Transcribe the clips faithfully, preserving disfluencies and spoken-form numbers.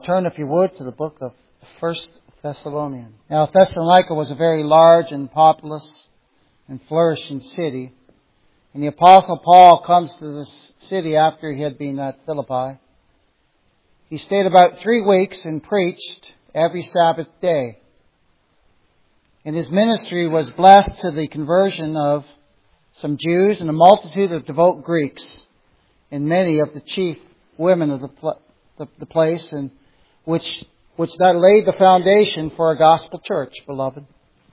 Turn, if you would, to the book of First Thessalonians. Now, Thessalonica was a very large and populous and flourishing city. And the Apostle Paul comes to this city after he had been at Philippi. He stayed about three weeks and preached every Sabbath day. And his ministry was blessed to the conversion of some Jews and a multitude of devout Greeks and many of the chief women of the, pl- the, the place, and which which that laid the foundation for a gospel church, beloved.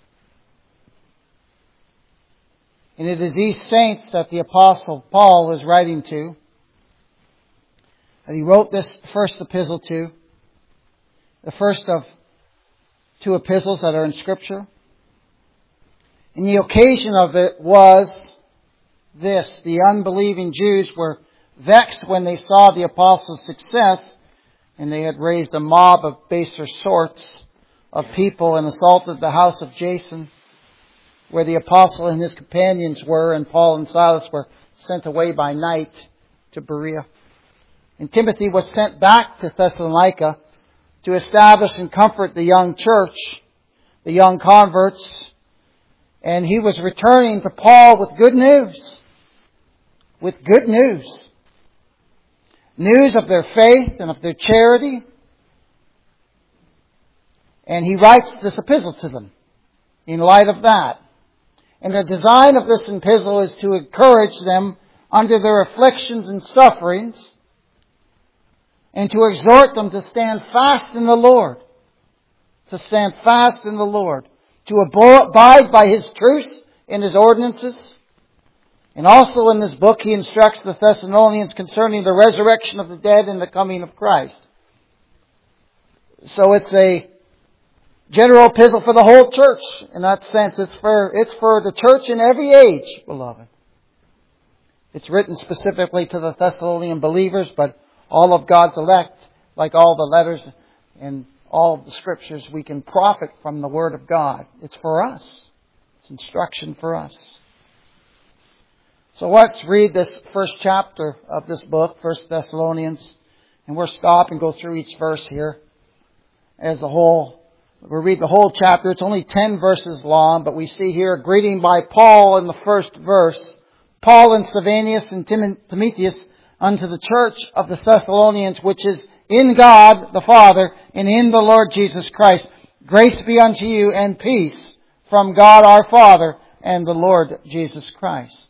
And it is these saints that the Apostle Paul is writing to, that he wrote this first epistle to, the first of two epistles that are in Scripture. And the occasion of it was this: the unbelieving Jews were vexed when they saw the apostles' success, and they had raised a mob of baser sorts of people and assaulted the house of Jason, where the apostle and his companions were, and Paul and Silas were sent away by night to Berea. And Timothy was sent back to Thessalonica to establish and comfort the young church, the young converts, and he was returning to Paul with good news. With good news. News of their faith and of their charity. And he writes this epistle to them in light of that. And the design of this epistle is to encourage them under their afflictions and sufferings, and to exhort them to stand fast in the Lord. To stand fast in the Lord. To abide by His truths and His ordinances. And also in this book he instructs the Thessalonians concerning the resurrection of the dead and the coming of Christ. So it's a general epistle for the whole church. In that sense, it's for, it's for the church in every age, beloved. It's written specifically to the Thessalonian believers, but all of God's elect, like all the letters and all of the Scriptures, we can profit from the Word of God. It's for us. It's instruction for us. So let's read this first chapter of this book, First Thessalonians, and we'll stop and go through each verse here as a whole. We'll read the whole chapter. It's only ten verses long, but we see here a greeting by Paul in the first verse. Paul and Silvanus and Tim- Timotheus unto the church of the Thessalonians, which is in God the Father and in the Lord Jesus Christ. Grace be unto you and peace from God our Father and the Lord Jesus Christ.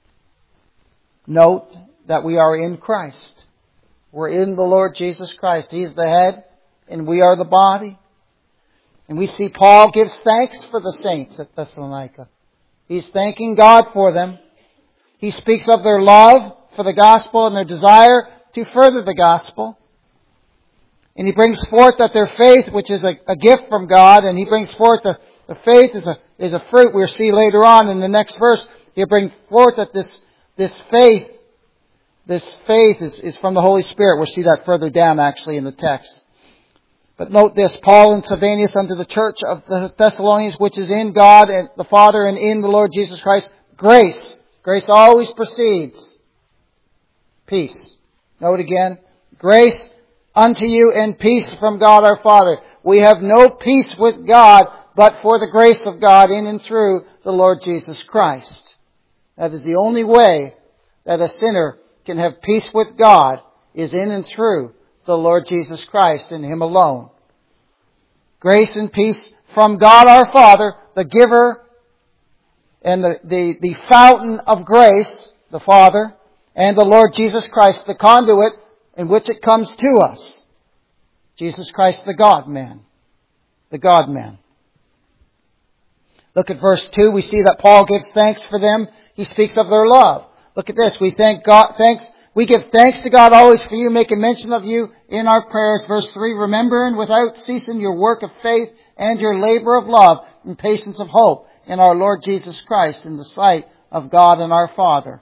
Note that we are in Christ. We're in the Lord Jesus Christ. He is the head and we are the body. And we see Paul gives thanks for the saints at Thessalonica. He's thanking God for them. He speaks of their love for the gospel and their desire to further the gospel. And he brings forth that their faith, which is a, a gift from God, and he brings forth the, the faith is a, is a fruit. We'll see later on in the next verse. He'll bring forth that this This faith, this faith is, is from the Holy Spirit. We'll see that further down actually in the text. But note this: Paul and Silvanus unto the church of the Thessalonians, which is in God and the Father and in the Lord Jesus Christ. Grace. Grace always precedes peace. Note again. Grace unto you and peace from God our Father. We have no peace with God but for the grace of God in and through the Lord Jesus Christ. That is the only way that a sinner can have peace with God, is in and through the Lord Jesus Christ and Him alone. Grace and peace from God our Father, the giver and the, the, the fountain of grace, the Father, and the Lord Jesus Christ, the conduit in which it comes to us. Jesus Christ, the God-man. The God-man. Look at verse two. We see that Paul gives thanks for them. He speaks of their love. Look at this. We thank God, thanks, we give thanks to God always for you, making mention of you in our prayers. Verse three, remembering without ceasing your work of faith and your labor of love and patience of hope in our Lord Jesus Christ in the sight of God and our Father.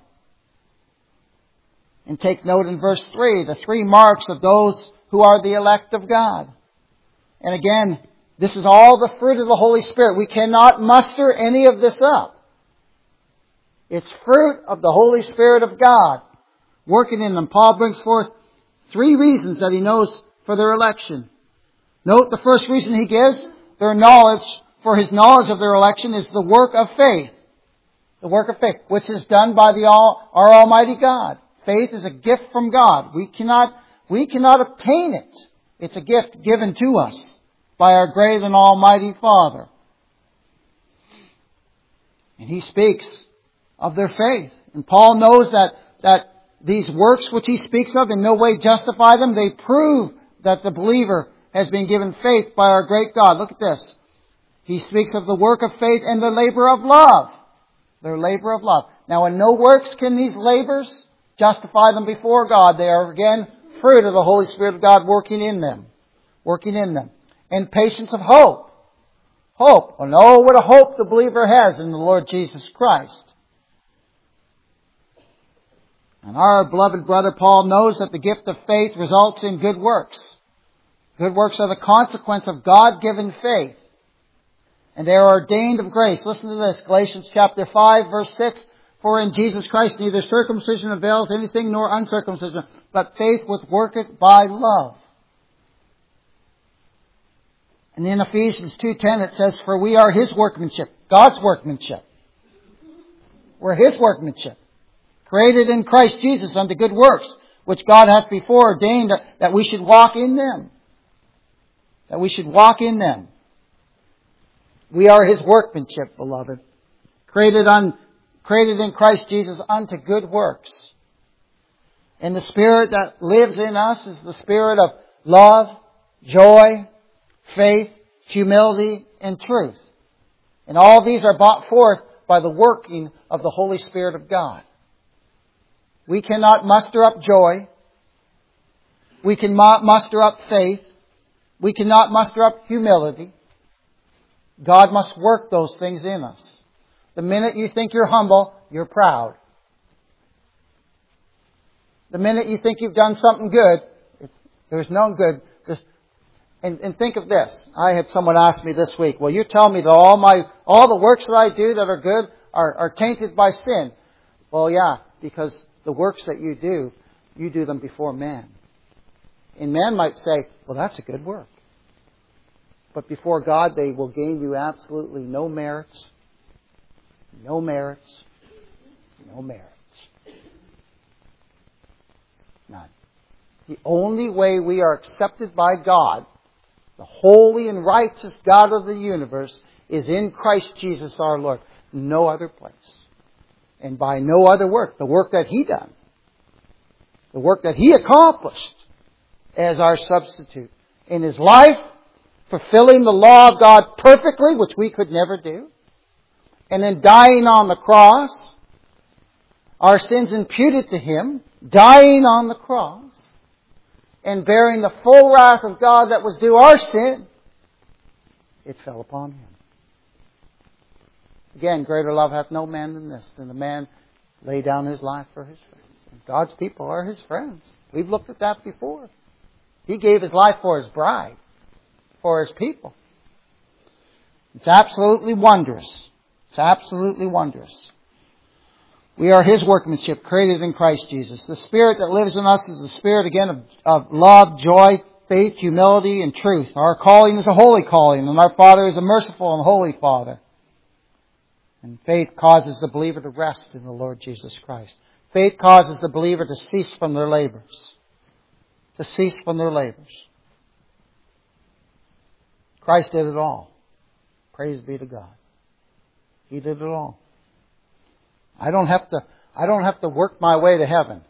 And take note in verse three, the three marks of those who are the elect of God. And again, this is all the fruit of the Holy Spirit. We cannot muster any of this up. It's fruit of the Holy Spirit of God working in them. Paul brings forth three reasons that he knows for their election. Note the first reason he gives, their knowledge, for his knowledge of their election is the work of faith. The work of faith, which is done by the all, our Almighty God. Faith is a gift from God. We cannot, we cannot obtain it. It's a gift given to us by our great and almighty Father. And he speaks of their faith. And Paul knows that, that these works which he speaks of in no way justify them. They prove that the believer has been given faith by our great God. Look at this. He speaks of the work of faith and the labor of love. Their labor of love. Now in no works can these labors justify them before God. They are again fruit of the Holy Spirit of God working in them. Working in them. And patience of hope. Hope. Oh no, what a hope the believer has in the Lord Jesus Christ. And our beloved brother Paul knows that the gift of faith results in good works. Good works are the consequence of God-given faith. And they are ordained of grace. Listen to this. Galatians chapter five, verse six. For in Jesus Christ neither circumcision availeth anything nor uncircumcision, but faith which worketh by love. And in Ephesians two ten it says, for we are His workmanship. God's workmanship. We're His workmanship. Created in Christ Jesus unto good works, which God hath before ordained that we should walk in them. That we should walk in them. We are His workmanship, beloved. Created on, created in Christ Jesus unto good works. And the Spirit that lives in us is the Spirit of love, joy, faith, humility, and truth. And all these are brought forth by the working of the Holy Spirit of God. We cannot muster up joy. We cannot muster up faith. We cannot muster up humility. God must work those things in us. The minute you think you're humble, you're proud. The minute you think you've done something good, there's no good. And, and think of this. I had someone ask me this week, well, you tell me that all my, all the works that I do that are good are, are tainted by sin. Well, yeah, because the works that you do, you do them before man. And man might say, well, that's a good work. But before God, they will gain you absolutely no merits. No merits. No merits. None. The only way we are accepted by God, the holy and righteous God of the universe, is in Christ Jesus our Lord. No other place. And by no other work. The work that He done. The work that He accomplished as our substitute. In His life, fulfilling the law of God perfectly, which we could never do. And then dying on the cross. Our sins imputed to Him. Dying on the cross. And bearing the full wrath of God that was due our sin. It fell upon Him. Again, greater love hath no man than this, than the man lay down his life for his friends. And God's people are His friends. We've looked at that before. He gave His life for His bride. For His people. It's absolutely wondrous. It's absolutely wondrous. We are His workmanship, created in Christ Jesus. The Spirit that lives in us is the Spirit, again, of, of love, joy, faith, humility, and truth. Our calling is a holy calling, and our Father is a merciful and holy Father. And faith causes the believer to rest in the Lord Jesus Christ. Faith causes the believer to cease from their labors. To cease from their labors. Christ did it all. Praise be to God. He did it all. I don't have to, I don't have to work my way to heaven.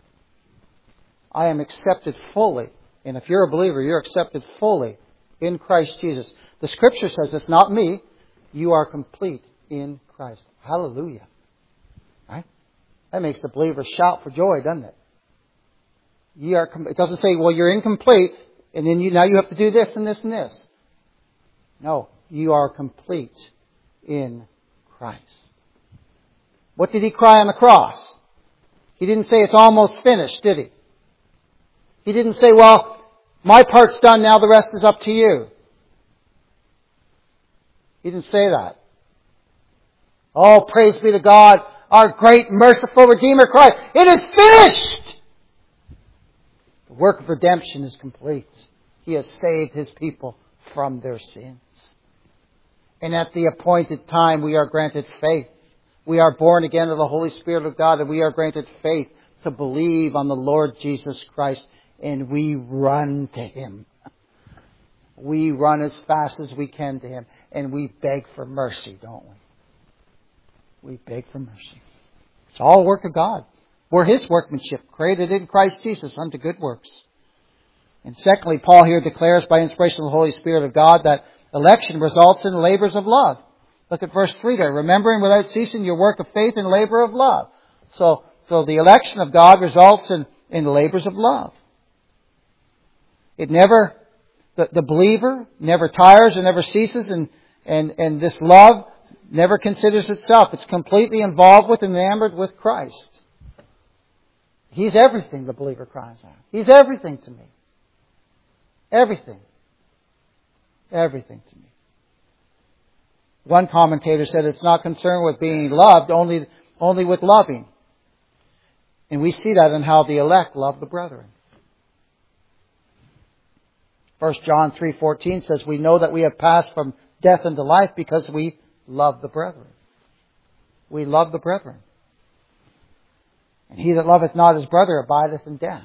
I am accepted fully. And if you're a believer, you're accepted fully in Christ Jesus. The Scripture says it's not me. You are complete in Christ. Hallelujah. Right? That makes the believer shout for joy, doesn't it? You are, it doesn't say, well, you're incomplete, and then you now you have to do this and this and this. No, you are complete in Christ. What did He cry on the cross? He didn't say it's almost finished, did He? He didn't say, well, my part's done, now the rest is up to you. He didn't say that. Oh, praise be to God, our great merciful Redeemer Christ. It is finished! The work of redemption is complete. He has saved His people from their sins. And at the appointed time we are granted faith. We are born again of the Holy Spirit of God, and we are granted faith to believe on the Lord Jesus Christ, and we run to Him. We run as fast as we can to Him, and we beg for mercy, don't we? We beg for mercy. It's all work of God. We're His workmanship, created in Christ Jesus unto good works. And secondly, Paul here declares by inspiration of the Holy Spirit of God that election results in labors of love. Look at verse three there. Remembering without ceasing your work of faith and labor of love. So, so the election of God results in, in labors of love. It never, the, the believer never tires or never ceases, and, and, and this love never considers itself. It's completely involved with and enamored with Christ. He's everything, the believer cries out. He's everything to me. Everything. Everything to me. One commentator said it's not concerned with being loved, only, only with loving. And we see that in how the elect love the brethren. First John three fourteen says, we know that we have passed from death into life because we love the brethren. We love the brethren. And he that loveth not his brother abideth in death.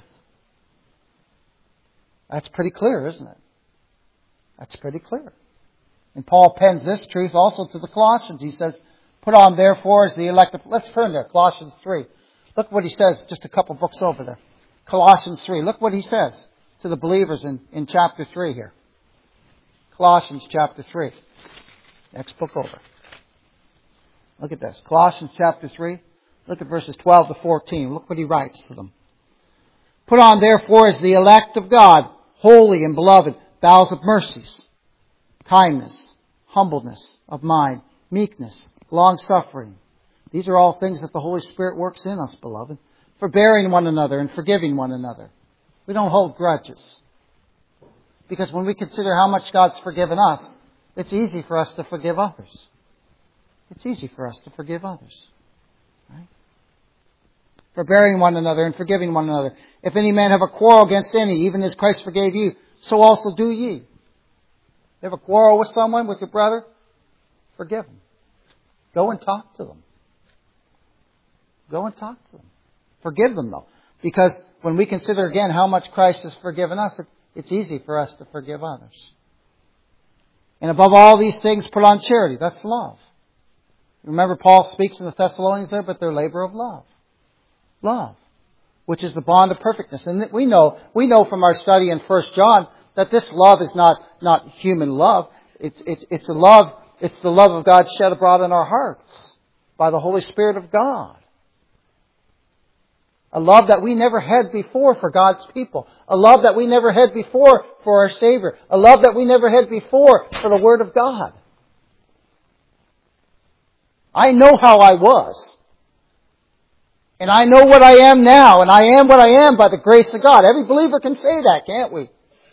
That's pretty clear, isn't it? That's pretty clear. And Paul pens this truth also to the Colossians. He says, put on therefore as the elect of... Let's turn there, Colossians three. Look what he says just a couple books over there. Colossians three. Look what he says to the believers in, in chapter three here. Colossians chapter three. Next book over. Look at this. Colossians chapter three. Look at verses twelve to fourteen. Look what he writes to them. Put on therefore as the elect of God, holy and beloved, bowels of mercies, kindness, humbleness of mind, meekness, long-suffering. These are all things that the Holy Spirit works in us, beloved. Forbearing one another and forgiving one another. We don't hold grudges. Because when we consider how much God's forgiven us, it's easy for us to forgive others. It's easy for us to forgive others. Right? Forbearing one another and forgiving one another. If any man have a quarrel against any, even as Christ forgave you, so also do ye. You have a quarrel with someone, with your brother? Forgive them. Go and talk to them. Go and talk to them. Forgive them though. Because when we consider again how much Christ has forgiven us, it's easy for us to forgive others. And above all these things, put on charity. That's love. Remember Paul speaks in the Thessalonians there, but their labor of love. Love. Which is the bond of perfectness. And we know, we know from our study in First John that this love is not, not human love. It's, it's, it's a love, it's the love of God shed abroad in our hearts by the Holy Spirit of God. A love that we never had before for God's people. A love that we never had before for our Savior. A love that we never had before for the Word of God. I know how I was. And I know what I am now. And I am what I am by the grace of God. Every believer can say that, can't we?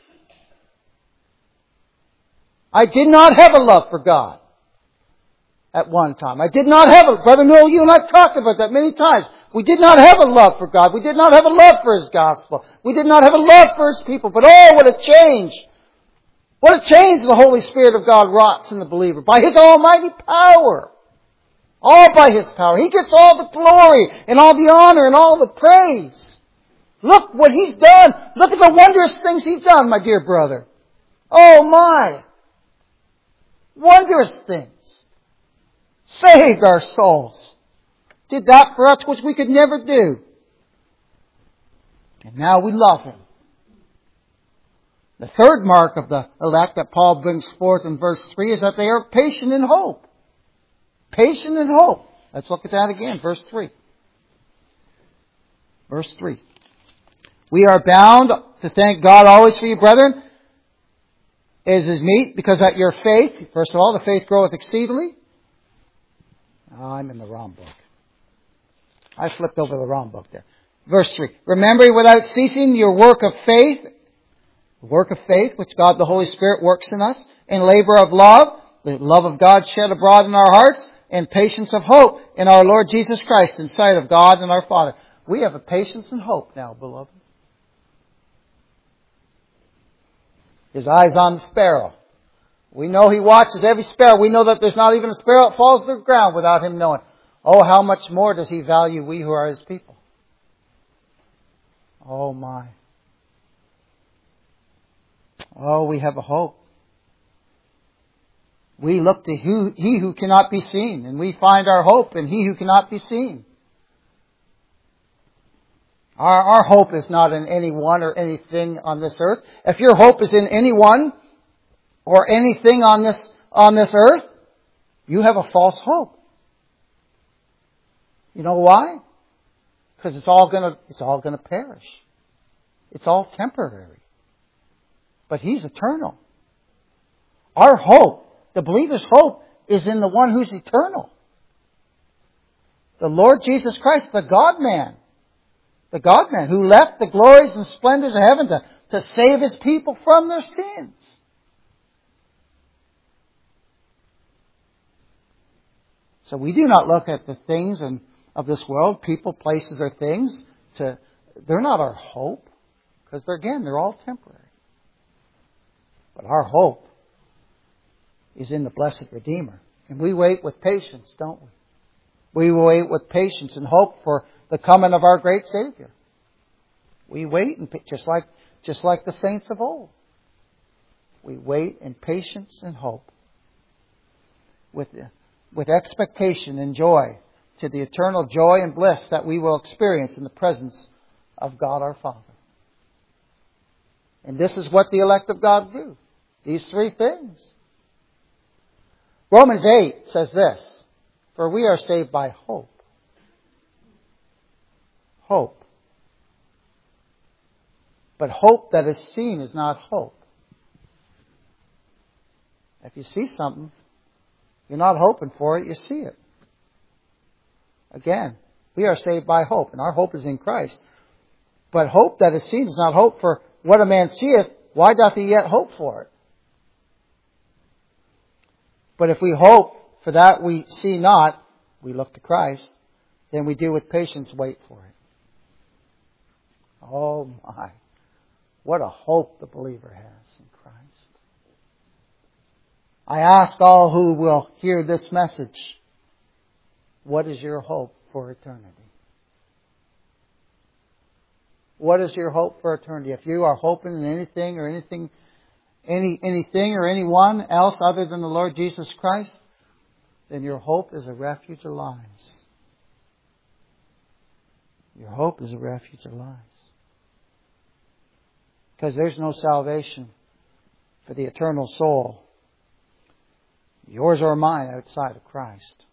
I did not have a love for God at one time. I did not have a... Brother Noel, you and I have talked about that many times. We did not have a love for God. We did not have a love for His gospel. We did not have a love for His people. But oh, what a change! What a change the Holy Spirit of God wrought in the believer. By His almighty power. All by His power. He gets all the glory and all the honor and all the praise. Look what He's done. Look at the wondrous things He's done, my dear brother. Oh my! Wondrous things. Saved our souls. Did that for us which we could never do. And now we love Him. The third mark of the elect that Paul brings forth in verse three is that they are patient in hope. Patient in hope. Let's look at that again. Verse three. Verse three. We are bound to thank God always for you, brethren, as is meet, because that your faith, first of all, the faith groweth exceedingly. Oh, I'm in the wrong book. I flipped over the wrong book there. Verse three. Remembering without ceasing your work of faith, the work of faith which God the Holy Spirit works in us, and labor of love, the love of God shed abroad in our hearts, and patience of hope in our Lord Jesus Christ in sight of God and our Father. We have a patience and hope now, beloved. His eye's on the sparrow. We know He watches every sparrow. We know that there's not even a sparrow that falls to the ground without Him knowing. Oh, how much more does He value we who are His people? Oh my. Oh, we have a hope. We look to He who cannot be seen, and we find our hope in He who cannot be seen. Our, our hope is not in anyone or anything on this earth. If your hope is in anyone or anything on this on this earth, you have a false hope. You know why? Because it's all gonna it's all gonna perish. It's all temporary. But He's eternal. Our hope, the believer's hope, is in the one who's eternal. The Lord Jesus Christ, the God-man. The God-man who left the glories and splendors of heaven to, to save His people from their sins. So we do not look at the things and of this world, people, places, or things. To they're not our hope, because they're again they're all temporary. But our hope is in the blessed Redeemer, and we wait with patience, don't we? We wait with patience and hope for the coming of our great Savior. We wait, and just like just like the saints of old, we wait in patience and hope, with with expectation and joy, to the eternal joy and bliss that we will experience in the presence of God our Father. And this is what the elect of God do. These three things. Romans eight says this, for we are saved by hope. Hope. But hope that is seen is not hope. If you see something, you're not hoping for it, you see it. Again, we are saved by hope, and our hope is in Christ. But hope that is seen is not hope, for what a man seeth, why doth he yet hope for it? But if we hope for that we see not, we look to Christ, then we do with patience wait for it. Oh my, what a hope the believer has in Christ. I ask all who will hear this message, what is your hope for eternity? What is your hope for eternity? If you are hoping in anything or anything, any anything or anyone else other than the Lord Jesus Christ, then your hope is a refuge of lies. Your hope is a refuge of lies. Because there's no salvation for the eternal soul, yours or mine, outside of Christ.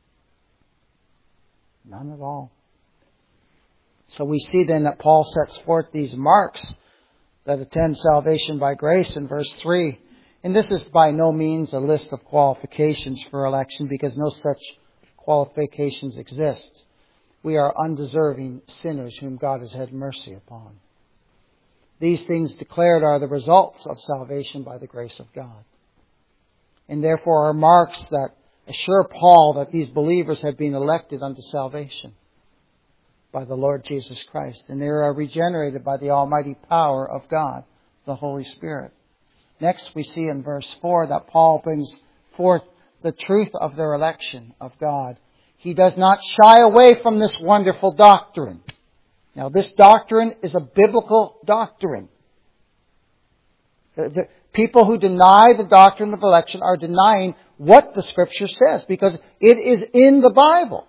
None at all. So we see then that Paul sets forth these marks that attend salvation by grace in verse three. And this is by no means a list of qualifications for election, because no such qualifications exist. We are undeserving sinners whom God has had mercy upon. These things declared are the results of salvation by the grace of God. And therefore are marks that assure Paul that these believers have been elected unto salvation by the Lord Jesus Christ. And they are regenerated by the almighty power of God, the Holy Spirit. Next we see in verse four that Paul brings forth the truth of their election of God. He does not shy away from this wonderful doctrine. Now this doctrine is a biblical doctrine. The, the people who deny the doctrine of election are denying what the Scripture says, because it is in the Bible.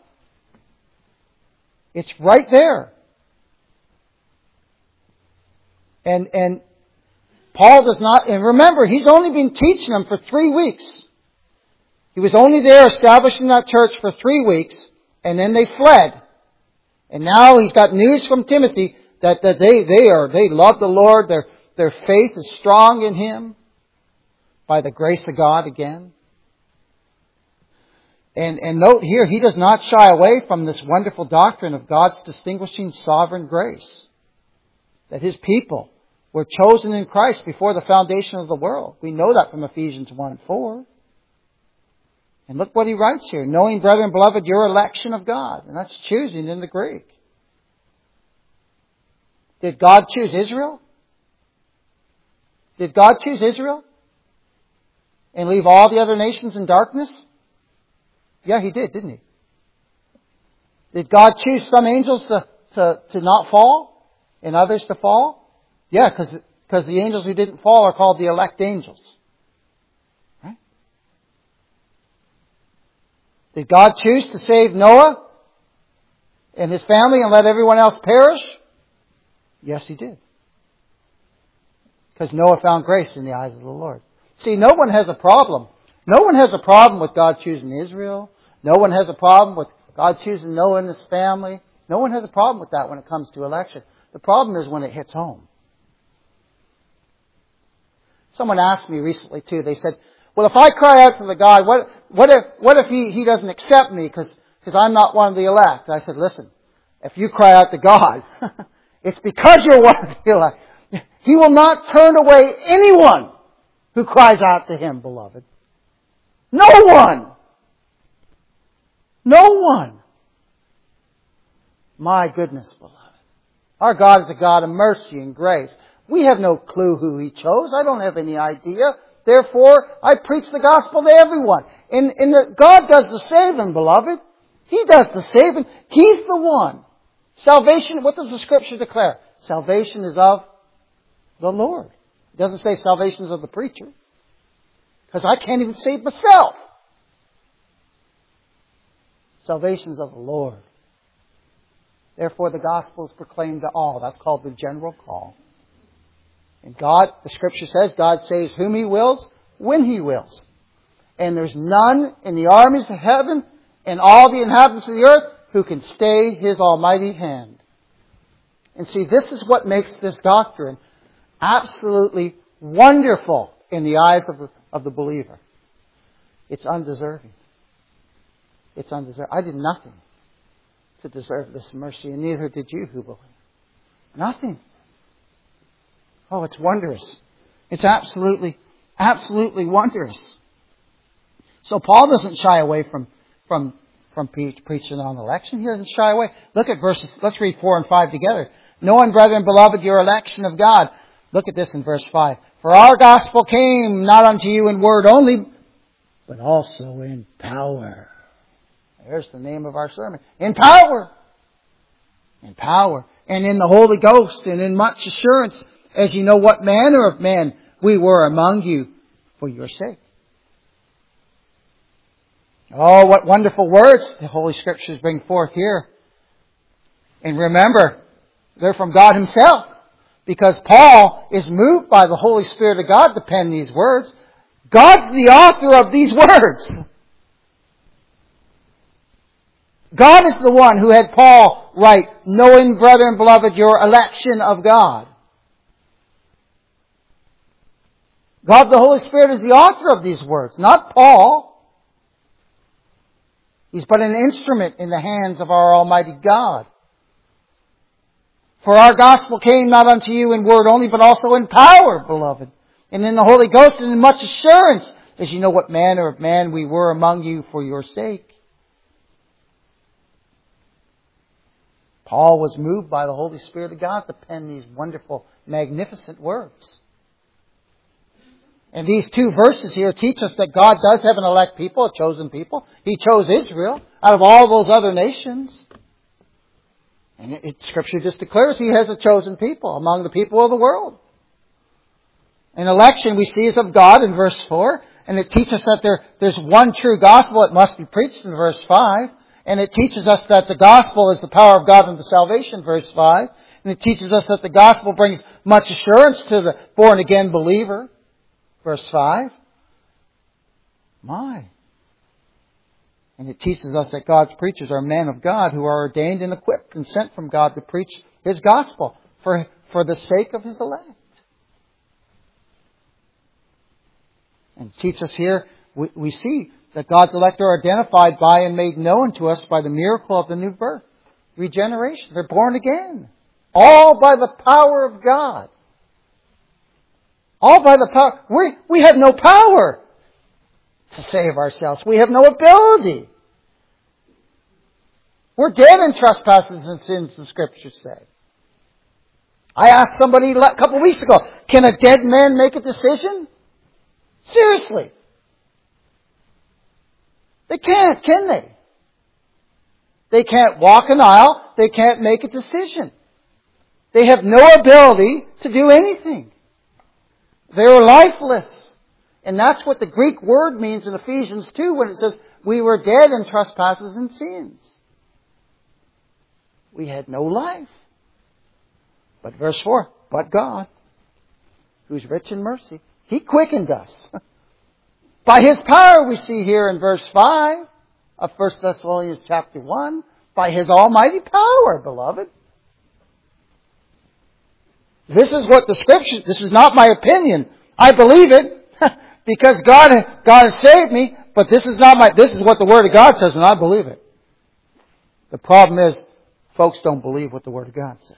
It's right there. And and Paul does not, and remember, he's only been teaching them for three weeks. He was only there establishing that church for three weeks, and then they fled. And now he's got news from Timothy that, that they, they are they love the Lord, their their faith is strong in Him by the grace of God again. And, and note here, he does not shy away from this wonderful doctrine of God's distinguishing sovereign grace. That His people were chosen in Christ before the foundation of the world. We know that from Ephesians one four. And look what he writes here. Knowing, brethren, beloved, your election of God. And that's choosing in the Greek. Did God choose Israel? Did God choose Israel? And leave all the other nations in darkness? Yeah, He did, didn't He? Did God choose some angels to, to, to not fall and others to fall? Yeah, because because the angels who didn't fall are called the elect angels. Right? Did God choose to save Noah and his family and let everyone else perish? Yes, He did. Because Noah found grace in the eyes of the Lord. See, no one has a problem. No one has a problem with God choosing Israel. No one has a problem with God choosing Noah and his family. No one has a problem with that when it comes to election. The problem is when it hits home. Someone asked me recently too, they said, well, if I cry out to the God, what, what if, what if he, he doesn't accept me because, because I'm not one of the elect? I said, listen, if you cry out to God, it's because you're one of the elect. He will not turn away anyone who cries out to Him, beloved. No one. No one. My goodness, beloved. Our God is a God of mercy and grace. We have no clue who He chose. I don't have any idea. Therefore, I preach the gospel to everyone. And, and the, God does the saving, beloved. He does the saving. He's the one. Salvation, what does the Scripture declare? Salvation is of the Lord. It doesn't say salvation is of the preacher. Because I can't even save myself. Salvation is of the Lord. Therefore, the gospel is proclaimed to all. That's called the general call. And God, the Scripture says, God saves whom He wills, when He wills. And there's none in the armies of heaven and all the inhabitants of the earth who can stay His almighty hand. And see, this is what makes this doctrine absolutely wonderful in the eyes of the, of the believer. It's undeserving. It's undeserving. I did nothing to deserve this mercy, and neither did you who believe. Nothing. Oh, it's wondrous. It's absolutely, absolutely wondrous. So Paul doesn't shy away from, from, from preaching on election. He doesn't shy away. Look at verses, let's read four and five together. Knowing, brethren, beloved, your election of God. Look at this in verse five. For our gospel came not unto you in word only, but also in power. There's the name of our sermon. In power. In power. And in the Holy Ghost, and in much assurance, as you know what manner of men we were among you for your sake. Oh, what wonderful words the Holy Scriptures bring forth here. And remember, they're from God Himself. Because Paul is moved by the Holy Spirit of God to pen these words. God's the author of these words. God is the one who had Paul write, knowing, brethren, beloved, your election of God. God the Holy Spirit is the author of these words, not Paul. He's but an instrument in the hands of our Almighty God. For our gospel came not unto you in word only, but also in power, beloved, and in the Holy Ghost, and in much assurance, as you know what manner of man we were among you for your sake. Paul was moved by the Holy Spirit of God to pen these wonderful, magnificent words. And these two verses here teach us that God does have an elect people, a chosen people. He chose Israel out of all those other nations. And it, it, Scripture just declares He has a chosen people among the people of the world. And election we see is of God in verse four. And it teaches us that there, there's one true gospel that must be preached in verse five. And it teaches us that the gospel is the power of God unto salvation, verse five. And it teaches us that the gospel brings much assurance to the born-again believer, verse five. My. And it teaches us that God's preachers are men of God who are ordained and equipped and sent from God to preach His gospel for, for the sake of His elect. And teach us here, we, we see that God's elect are identified by and made known to us by the miracle of the new birth, regeneration. They're born again. All by the power of God. All by the power. We, we have no power to save ourselves. We have no ability. We're dead in trespasses and sins, the Scriptures say. I asked somebody a couple of weeks ago, can a dead man make a decision? Seriously. They can't, can they? They can't walk an aisle. They can't make a decision. They have no ability to do anything. They're lifeless. And that's what the Greek word means in Ephesians two when it says, we were dead in trespasses and sins. We had no life. But verse four, but God, who's rich in mercy, He quickened us. By His power, we see here in verse five of First Thessalonians chapter one, by His almighty power, beloved. This is what the Scripture, this is not my opinion. I believe it because God, God has saved me, but this is not my, this is what the Word of God says and I believe it. The problem is, folks don't believe what the Word of God says.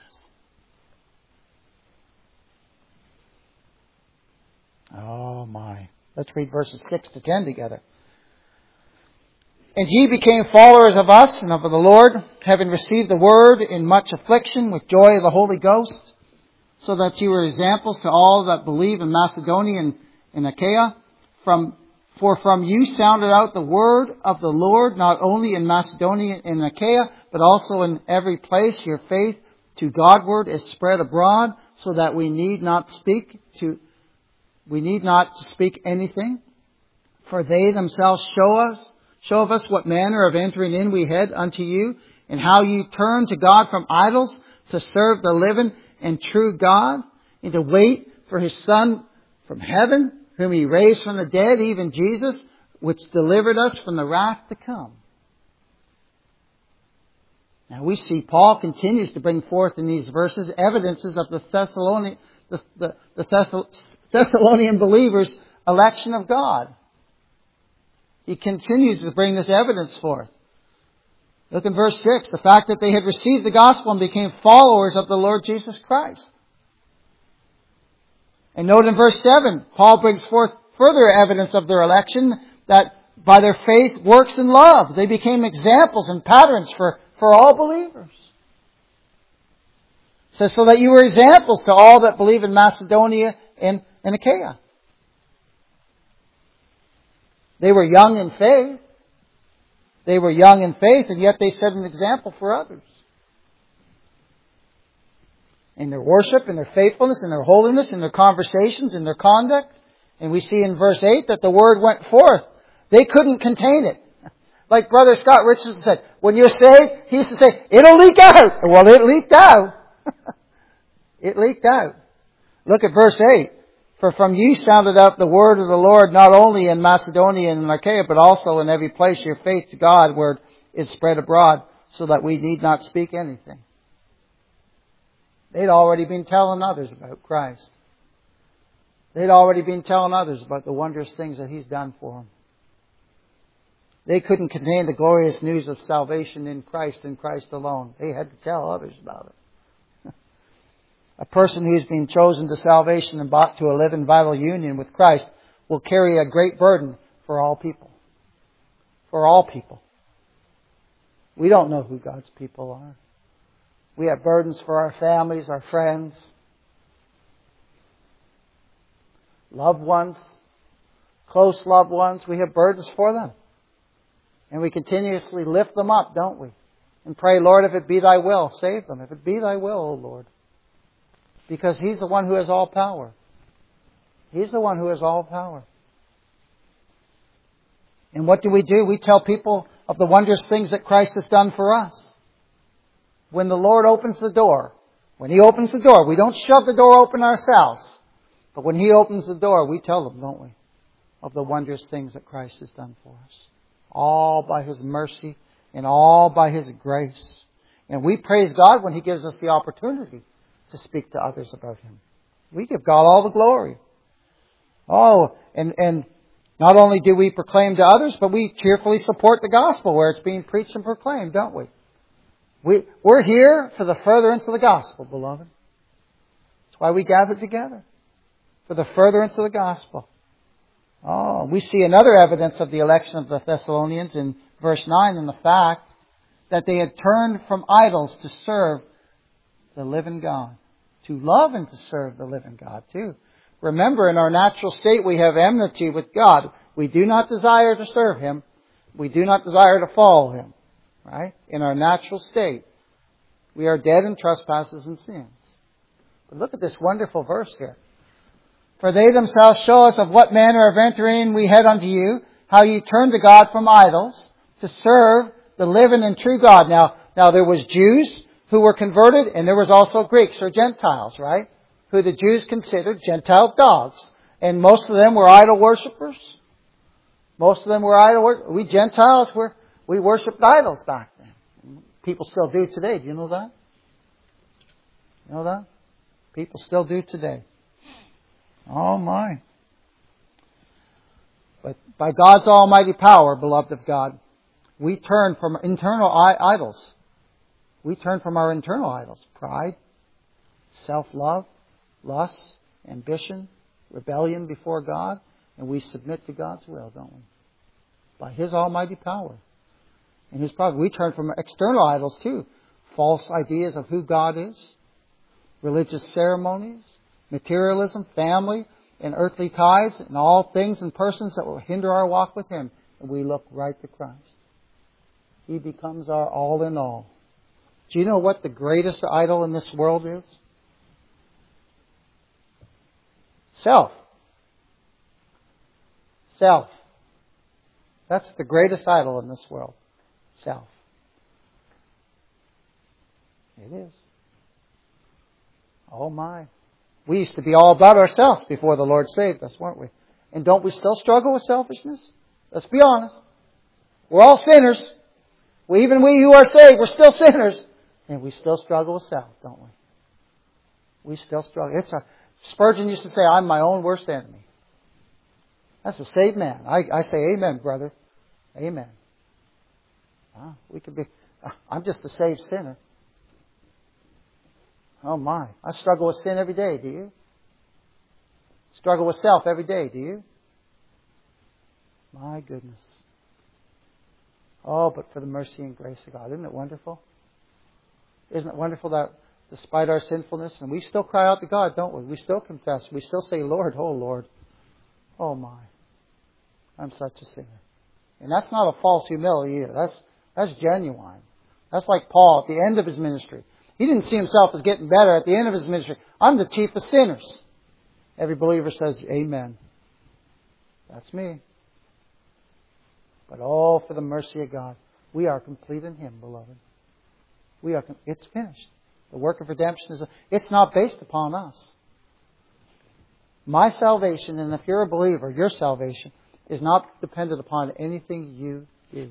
Oh my. Let's read verses six to ten together. And ye became followers of us and of the Lord, having received the word in much affliction with joy of the Holy Ghost, so that you were examples to all that believe in Macedonia and in Achaia. From, for from you sounded out the word of the Lord, not only in Macedonia and Achaia, but also in every place. Your faith to Godward is spread abroad, so that we need not speak to We need not to speak anything, for they themselves show us, show of us what manner of entering in we had unto you, and how you turned to God from idols to serve the living and true God, and to wait for His Son from heaven, whom He raised from the dead, even Jesus, which delivered us from the wrath to come. Now we see Paul continues to bring forth in these verses evidences of the Thessalonian, the, the, the Thessal, Thessalonian believers' election of God. He continues to bring this evidence forth. Look in verse six, the fact that they had received the gospel and became followers of the Lord Jesus Christ. And note in verse seven, Paul brings forth further evidence of their election, that by their faith, works, and love, they became examples and patterns for, for all believers. It says, so that you were examples to all that believe in Macedonia and, and Achaia. They were young in faith. They were young in faith, and yet they set an example for others. In their worship, in their faithfulness, in their holiness, in their conversations, in their conduct. And we see in verse eight that the word went forth. They couldn't contain it. Like Brother Scott Richardson said, when you're saved, he used to say, it'll leak out. Well, it leaked out. It leaked out. Look at verse eight. For from you sounded out the word of the Lord, not only in Macedonia and in Achaia, but also in every place your faith to God word is spread abroad, so that we need not speak anything. They'd already been telling others about Christ. They'd already been telling others about the wondrous things that He's done for them. They couldn't contain the glorious news of salvation in Christ and Christ alone. They had to tell others about it. A person who's been chosen to salvation and brought to a live in vital union with Christ will carry a great burden for all people. For all people. We don't know who God's people are. We have burdens for our families, our friends, loved ones, close loved ones. We have burdens for them. And we continuously lift them up, don't we? And pray, Lord, if it be Thy will, save them. If it be Thy will, O Lord. Because He's the one who has all power. He's the one who has all power. And what do we do? We tell people of the wondrous things that Christ has done for us. When the Lord opens the door, when He opens the door, we don't shove the door open ourselves. But when He opens the door, we tell them, don't we, of the wondrous things that Christ has done for us. All by His mercy and all by His grace. And we praise God when He gives us the opportunity to speak to others about Him. We give God all the glory. Oh, and, and not only do we proclaim to others, but we cheerfully support the gospel where it's being preached and proclaimed, don't we? we we're here for the furtherance of the gospel, beloved. That's why we gather together. For the furtherance of the gospel. Oh, we see another evidence of the election of the Thessalonians in verse nine in the fact that they had turned from idols to serve the living God. to love and to serve the living God too. Remember, in our natural state we have enmity with God. We do not desire to serve Him. We do not desire to follow Him. Right? In our natural state. We are dead in trespasses and sins. But look at this wonderful verse here. For they themselves show us of what manner of entering we had unto you, how ye turned to God from idols, to serve the living and true God. Now, now there was Jews who were converted, and there was also Greeks or Gentiles, right? Who the Jews considered Gentile dogs. And most of them were idol worshippers. Most of them were idol worshippers. We Gentiles, were, we worshipped idols back then. People still do today. Do you know that? You know that? People still do today. Oh my. But by God's almighty power, beloved of God, we turn from internal idols. We turn from our internal idols. Pride, self-love, lust, ambition, rebellion before God. And we submit to God's will, don't we? By His almighty power. And His power. We turn from external idols too. False ideas of who God is. Religious ceremonies. Materialism, family, and earthly ties. And all things and persons that will hinder our walk with Him. And we look right to Christ. He becomes our all in all. Do you know what the greatest idol in this world is? Self. Self. That's the greatest idol in this world. Self. It is. Oh my. We used to be all about ourselves before the Lord saved us, weren't we? And don't we still struggle with selfishness? Let's be honest. We're all sinners. We, even we who are saved, we're still sinners. And we still struggle with self, don't we? We still struggle. It's a, Spurgeon used to say, I'm my own worst enemy. That's a saved man. I, I say amen, brother. Amen. Huh? We could be, I'm just a saved sinner. Oh my. I struggle with sin every day, do you? Struggle with self every day, do you? My goodness. Oh, but for the mercy and grace of God. Isn't it wonderful? Isn't it wonderful that despite our sinfulness, and we still cry out to God, don't we? We still confess. We still say, Lord, oh Lord. Oh my. I'm such a sinner. And that's not a false humility either. That's, that's genuine. That's like Paul at the end of his ministry. He didn't see himself as getting better at the end of his ministry. I'm the chief of sinners. Every believer says, amen. That's me. But all for the mercy of God. We are complete in Him, beloved. We are. It's finished. The work of redemption is. It's not based upon us. My salvation, and if you're a believer, your salvation is not dependent upon anything you do.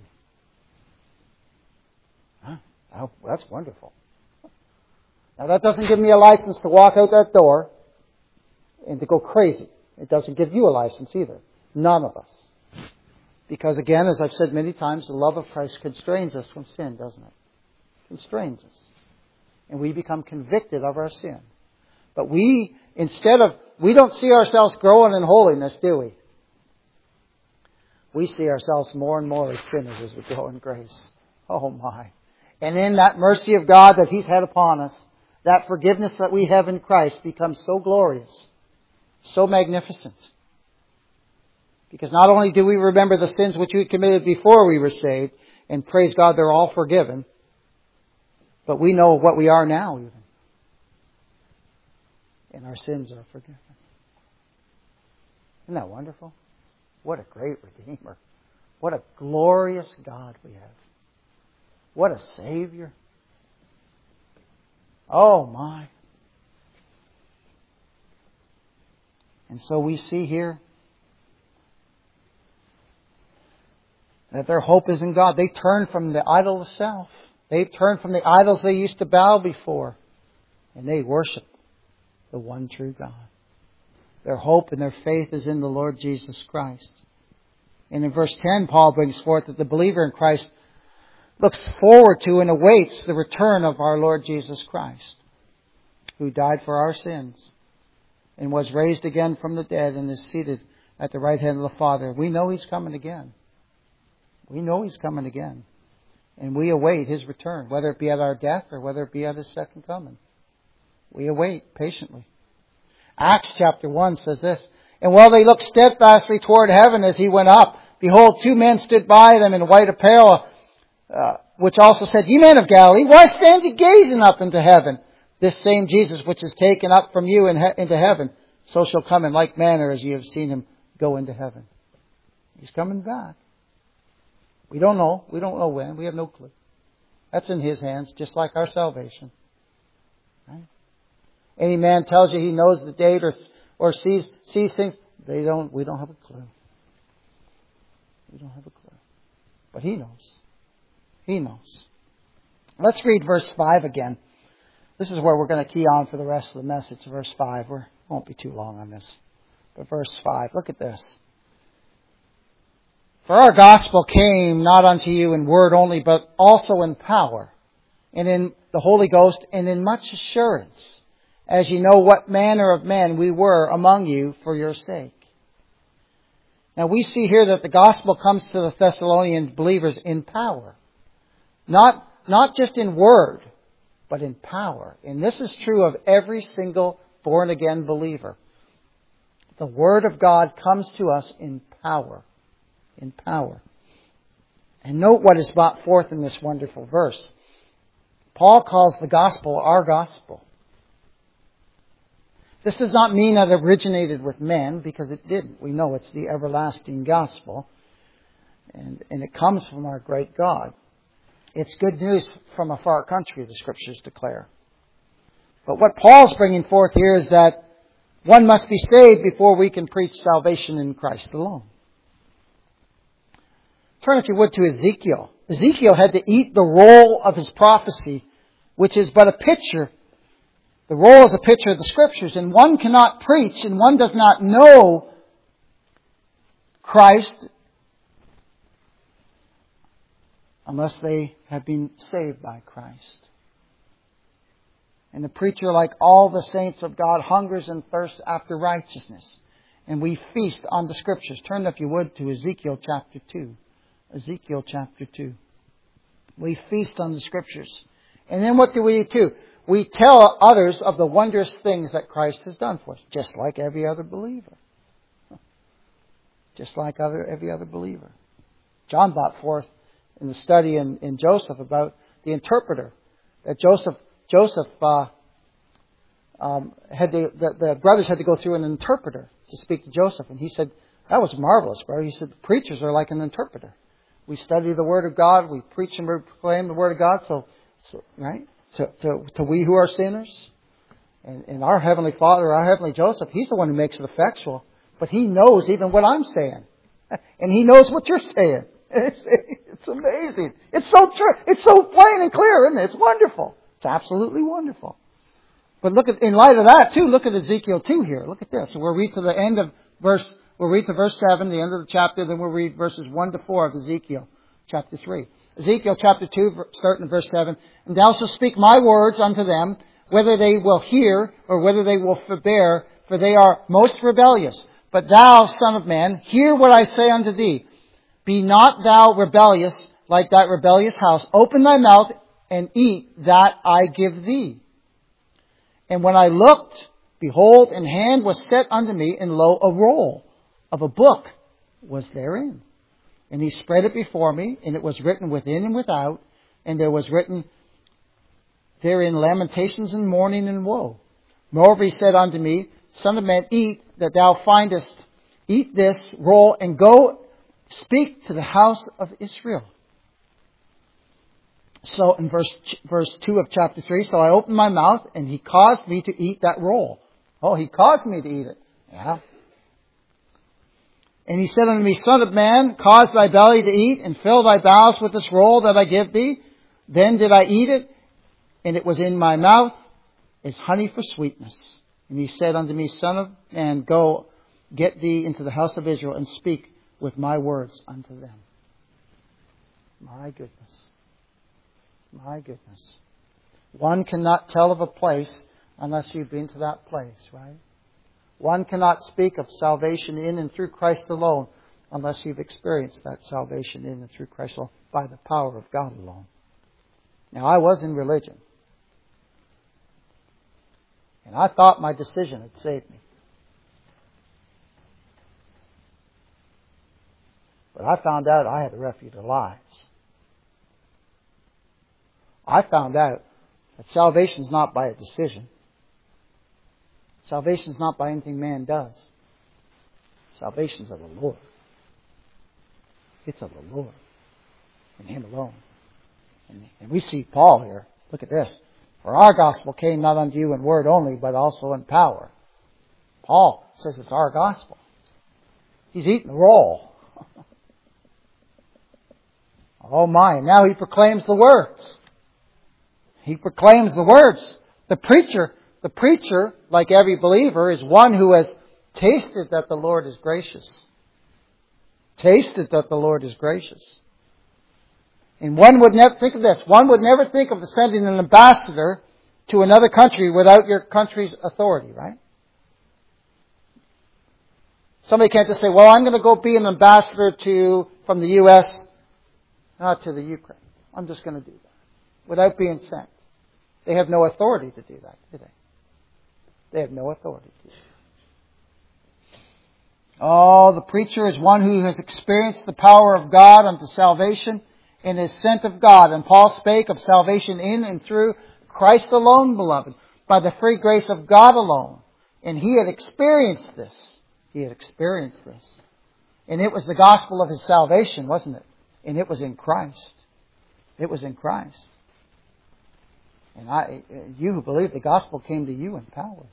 Huh? Oh, that's wonderful. Now that doesn't give me a license to walk out that door and to go crazy. It doesn't give you a license either. None of us. Because again, as I've said many times, the love of Christ constrains us from sin, doesn't it? Constrains us. And we become convicted of our sin. But we, instead of, we don't see ourselves growing in holiness, do we? We see ourselves more and more as sinners as we grow in grace. Oh my. And in that mercy of God that He's had upon us, that forgiveness that we have in Christ becomes so glorious, so magnificent. Because not only do we remember the sins which we committed before we were saved, and praise God they're all forgiven, but we know what we are now even. And our sins are forgiven. Isn't that wonderful? What a great Redeemer. What a glorious God we have. What a Savior. Oh my. And so we see here that their hope is in God. They turn from the idol of self. They turn from the idols they used to bow before. And they worship the one true God. Their hope and their faith is in the Lord Jesus Christ. And in verse ten, Paul brings forth that the believer in Christ looks forward to and awaits the return of our Lord Jesus Christ, who died for our sins and was raised again from the dead and is seated at the right hand of the Father. We know He's coming again. We know He's coming again. And we await His return, whether it be at our death or whether it be at His second coming. We await patiently. Acts chapter one says this, "And while they looked steadfastly toward heaven as he went up, behold, two men stood by them in white apparel, uh, which also said, Ye men of Galilee, why stand ye gazing up into heaven? This same Jesus which is taken up from you in he- into heaven, so shall come in like manner as ye have seen him go into heaven." He's coming back. We don't know. We don't know when. We have no clue. That's in His hands, just like our salvation. Right? Any man tells you he knows the date or or sees sees things, they don't. We don't have a clue. We don't have a clue. But He knows. He knows. Let's read verse five again. This is where we're going to key on for the rest of the message. Verse five. We won't be too long on this. But verse five. Look at this. "For our gospel came not unto you in word only, but also in power, and in the Holy Ghost, and in much assurance, as ye know what manner of men we were among you for your sake." Now we see here that the gospel comes to the Thessalonian believers in power. Not, not just in word, but in power. And this is true of every single born-again believer. The Word of God comes to us in power. In power. And note what is brought forth in this wonderful verse. Paul calls the gospel our gospel. This does not mean that it originated with men, because it didn't. We know it's the everlasting gospel. And, and it comes from our great God. It's good news from a far country, the Scriptures declare. But what Paul's bringing forth here is that one must be saved before we can preach salvation in Christ alone. Turn, if you would, to Ezekiel. Ezekiel had to eat the roll of his prophecy, which is but a picture. The roll is a picture of the Scriptures, and one cannot preach, and one does not know Christ unless they have been saved by Christ. And the preacher, like all the saints of God, hungers and thirsts after righteousness. And we feast on the Scriptures. Turn, if you would, to Ezekiel chapter two. Ezekiel chapter two. We feast on the Scriptures. And then what do we do? We tell others of the wondrous things that Christ has done for us. Just like every other believer. Just like other, every other believer. John brought forth in the study in, in Joseph about the interpreter. That Joseph, Joseph uh, um, had to, the, the brothers had to go through an interpreter to speak to Joseph. And he said, that was marvelous, brother. He said, the preachers are like an interpreter. We study the Word of God. We preach and proclaim the Word of God. So, so right? To, to, to we who are sinners. And, and our Heavenly Father, our Heavenly Joseph, He's the one who makes it effectual. But He knows even what I'm saying. And He knows what you're saying. It's, it's amazing. It's so true. It's so plain and clear, isn't it? It's wonderful. It's absolutely wonderful. But look at, in light of that too, look at Ezekiel two here. Look at this. We'll read to the end of verse, we'll read to verse seven, the end of the chapter, then we'll read verses one to four of Ezekiel chapter three. Ezekiel chapter two, starting in verse seven. "And thou shalt speak my words unto them, whether they will hear or whether they will forbear, for they are most rebellious. But thou, son of man, hear what I say unto thee. Be not thou rebellious like that rebellious house. Open thy mouth and eat that I give thee. And when I looked, behold, an hand was set unto me, and lo, a roll of a book was therein. And he spread it before me, and it was written within and without, and there was written therein lamentations and mourning and woe. Moreover, he said unto me, Son of man, eat that thou findest, eat this roll, and go speak to the house of Israel. So in verse verse two of chapter three, so I opened my mouth, and he caused me to eat that roll. Oh, he caused me to eat it. Yeah. And he said unto me, Son of man, cause thy belly to eat, and fill thy bowels with this roll that I give thee. Then did I eat it, and it was in my mouth as honey for sweetness. And he said unto me, Son of man, go, get thee into the house of Israel, and speak with my words unto them. My goodness. My goodness. One cannot tell of a place unless you've been to that place, right? One cannot speak of salvation in and through Christ alone unless you've experienced that salvation in and through Christ alone by the power of God alone. Now, I was in religion. And I thought my decision had saved me. But I found out I had a refuge of lies. I found out that salvation is not by a decision. Salvation is not by anything man does. Salvation is of the Lord. It's of the Lord and Him alone. And, and we see Paul here. Look at this. For our gospel came not unto you in word only, but also in power. Paul says it's our gospel. He's eating the roll. Oh my. And now he proclaims the words. He proclaims the words. The preacher, the preacher, like every believer, is one who has tasted that the Lord is gracious. Tasted that the Lord is gracious. And one would never think of this. One would never think of sending an ambassador to another country without your country's authority, right? Somebody can't just say, well, I'm going to go be an ambassador to, from the U S uh, to the Ukraine. I'm just going to do that. Without being sent. They have no authority to do that, do they? They have no authority to do that. Oh, the preacher is one who has experienced the power of God unto salvation and is sent of God. And Paul spake of salvation in and through Christ alone, beloved, by the free grace of God alone. And he had experienced this. He had experienced this. And it was the gospel of his salvation, wasn't it? And it was in Christ. It was in Christ. And I, you who believe, the gospel came to you in power.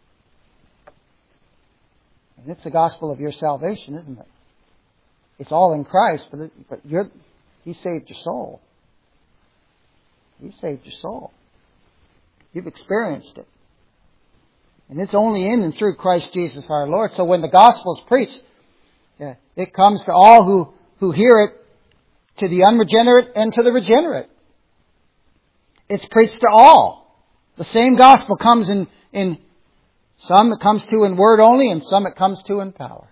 And it's the gospel of your salvation, isn't it? It's all in Christ, but, it, but you're, He saved your soul. He saved your soul. You've experienced it. And it's only in and through Christ Jesus our Lord. So when the gospel is preached, yeah, it comes to all who, who hear it, to the unregenerate and to the regenerate. It's preached to all. The same gospel comes in, in some it comes to in word only, and some it comes to in power.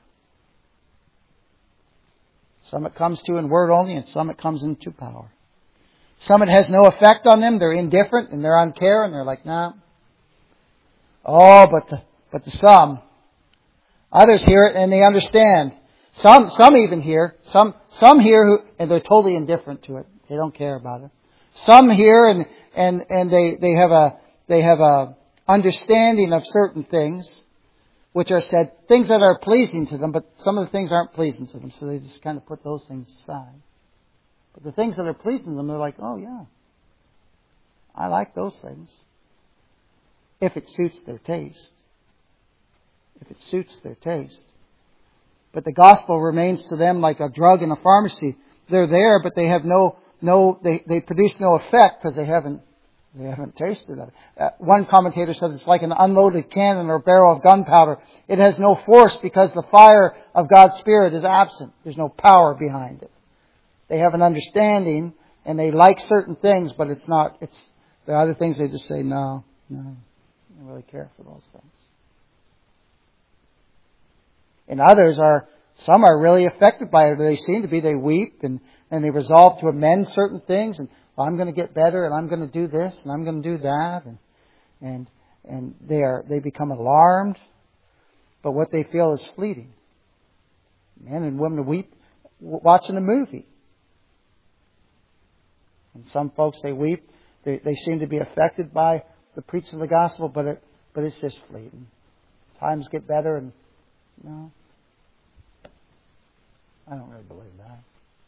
Some it comes to in word only, and some it comes into power. Some it has no effect on them. They're indifferent and they're uncare, and they're like, nah. Oh, but the, but the some. Others hear it and they understand. Some some even hear. Some some hear who, and they're totally indifferent to it. They don't care about it. Some hear and and and they they have a they have a understanding of certain things, which are said, things that are pleasing to them, but some of the things aren't pleasing to them, so they just kind of put those things aside. But the things that are pleasing to them, they're like, oh yeah, I like those things. If it suits their taste. If it suits their taste. But the gospel remains to them like a drug in a pharmacy. They're there, but they have no, no, they, they produce no effect because they haven't, they haven't tasted it. Uh, one commentator said it's like an unloaded cannon or barrel of gunpowder. It has no force because the fire of God's Spirit is absent. There's no power behind it. They have an understanding and they like certain things, but it's not, it's, the other things they just say, no, no, I don't really care for those things. And others are, some are really affected by it. They seem to be, they weep and, and they resolve to amend certain things. And well, I'm going to get better and I'm going to do this and I'm going to do that. And, and, and they are, they become alarmed. But what they feel is fleeting. Men and women weep watching a movie. And some folks, they weep. They, they seem to be affected by the preaching of the gospel, but it, but it's just fleeting. Times get better and, no. I don't really believe that.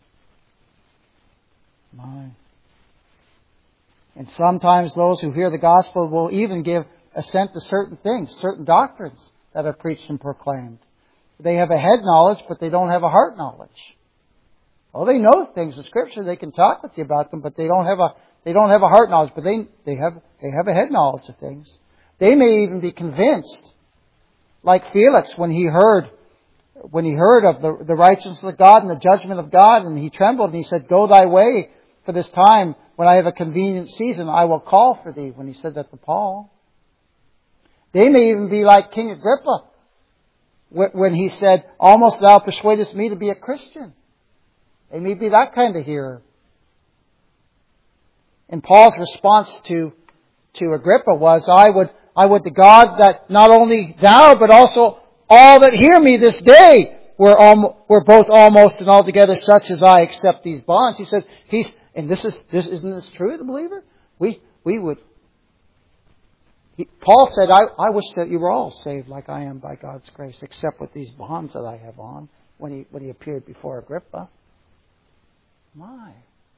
My. And sometimes those who hear the gospel will even give assent to certain things, certain doctrines that are preached and proclaimed. They have a head knowledge, but they don't have a heart knowledge. Oh, they know things in Scripture. They can talk with you about them, but they don't have a they don't have a heart knowledge. But they they have they have a head knowledge of things. They may even be convinced, like Felix when he heard. When he heard of the, the righteousness of God and the judgment of God, and he trembled and he said, go thy way, for this time, when I have a convenient season, I will call for thee, when he said that to Paul. They may even be like King Agrippa, when he said, almost thou persuadest me to be a Christian. They may be that kind of hearer. And Paul's response to, to Agrippa was, I would, I would to God that not only thou, but also all that hear me this day were, al- were both almost and altogether such as I accept these bonds. He said, he's, and this is, this, isn't this true, the believer? We, we would, he, Paul said, I, I wish that you were all saved like I am by God's grace, except with these bonds that I have on, when he, when he appeared before Agrippa. My.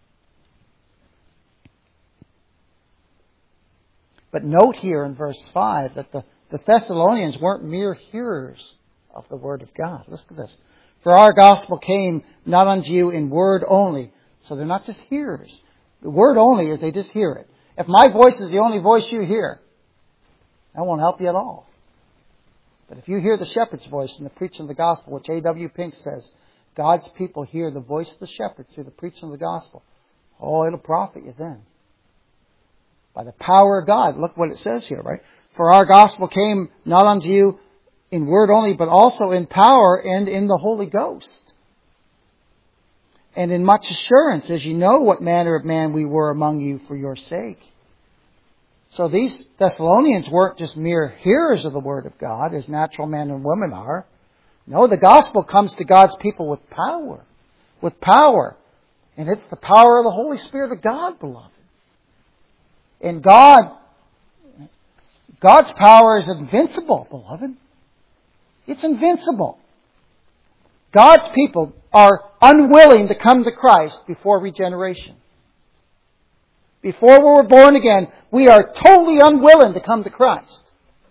But note here in verse five that the, the Thessalonians weren't mere hearers of the Word of God. Listen to this. For our gospel came not unto you in word only. So they're not just hearers. The word only is they just hear it. If my voice is the only voice you hear, that won't help you at all. But if you hear the shepherd's voice in the preaching of the gospel, which A W Pink says, God's people hear the voice of the shepherd through the preaching of the gospel. Oh, it'll profit you then. By the power of God. Look what it says here, right? For our gospel came not unto you in word only, but also in power and in the Holy Ghost. And in much assurance, as you know what manner of man we were among you for your sake. So these Thessalonians weren't just mere hearers of the Word of God, as natural men and women are. No, the gospel comes to God's people with power. With power. And it's the power of the Holy Spirit of God, beloved. And God, God's power is invincible, beloved. It's invincible. God's people are unwilling to come to Christ before regeneration. Before we were born again, we are totally unwilling to come to Christ.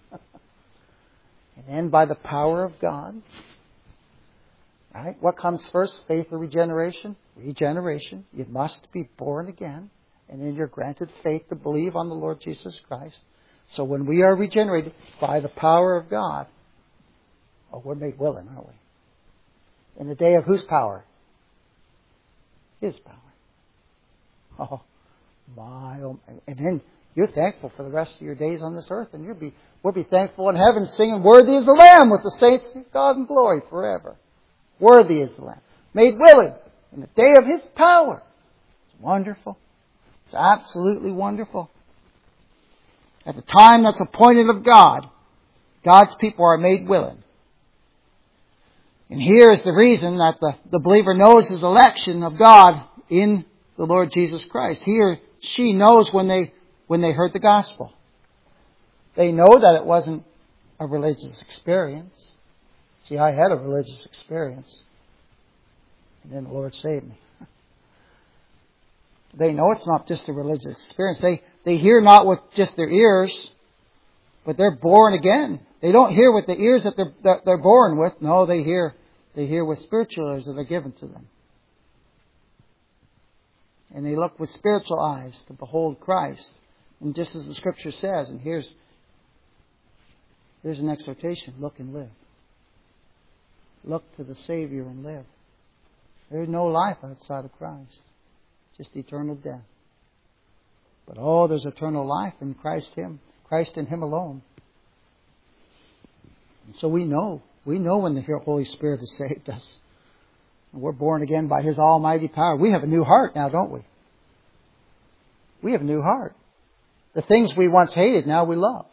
And then by the power of God, right? What comes first? Faith or regeneration? Regeneration. You must be born again. And then you're granted faith to believe on the Lord Jesus Christ. So when we are regenerated by the power of God, oh, we're made willing, aren't we? In the day of whose power? His power. Oh, my. Oh, and then you're thankful for the rest of your days on this earth. And you'll be, we'll be thankful in heaven singing, worthy is the Lamb with the saints of God in glory forever. Worthy is the Lamb. Made willing in the day of His power. It's wonderful. It's absolutely wonderful. At the time that's appointed of God, God's people are made willing. And here is the reason that the, the believer knows his election of God in the Lord Jesus Christ. He or she knows when they when they heard the gospel. They know that it wasn't a religious experience. See, I had a religious experience. And then the Lord saved me. They know it's not just a religious experience. They, they hear not with just their ears, but they're born again. They don't hear with the ears that they're, that they're born with. No, they hear, they hear with spiritual ears that are given to them. And they look with spiritual eyes to behold Christ. And just as the Scripture says, and here's, here's an exhortation, look and live. Look to the Savior and live. There's no life outside of Christ. Just eternal death. But oh, there's eternal life in Christ Him. Christ in Him alone. And so we know. We know when the Holy Spirit has saved us. And we're born again by His almighty power. We have a new heart now, don't we? We have a new heart. The things we once hated, now we love.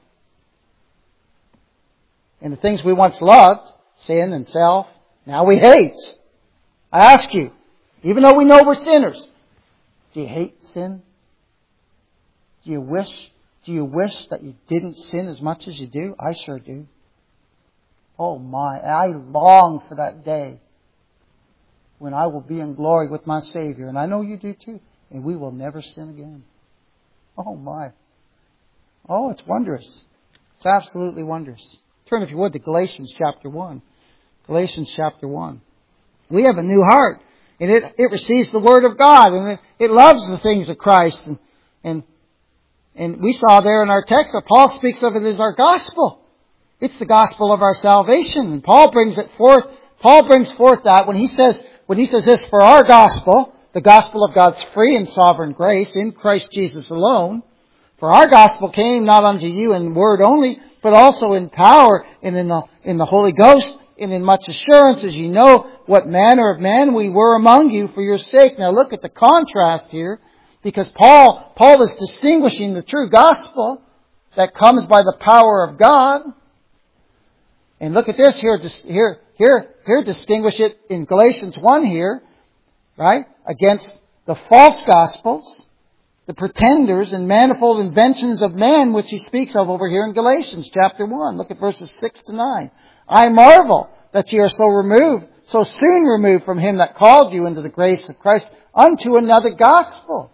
And the things we once loved, sin and self, now we hate. I ask you, even though we know we're sinners, do you hate sin? Do you wish, do you wish that you didn't sin as much as you do? I sure do. Oh my, I long for that day when I will be in glory with my Savior. And I know you do too. And we will never sin again. Oh my. Oh, it's wondrous. It's absolutely wondrous. Turn, if you would, to Galatians chapter one. Galatians chapter one. We have a new heart. And it, it receives the Word of God. And it, it loves the things of Christ. And, and, and we saw there in our text that Paul speaks of it as our gospel. It's the gospel of our salvation. And Paul brings it forth. Paul brings forth that when he says, when he says this, for our gospel, the gospel of God's free and sovereign grace in Christ Jesus alone. For our gospel came not unto you in word only, but also in power and in the, in the Holy Ghost, and in much assurance, as you know what manner of man we were among you for your sake. Now look at the contrast here, because Paul, Paul is distinguishing the true gospel that comes by the power of God. And look at this here, here, here, here, distinguish it in Galatians one here, right? Against the false gospels, the pretenders and manifold inventions of man, which he speaks of over here in Galatians chapter one. Look at verses six to nine. I marvel that ye are so removed, so soon removed from him that called you into the grace of Christ unto another gospel.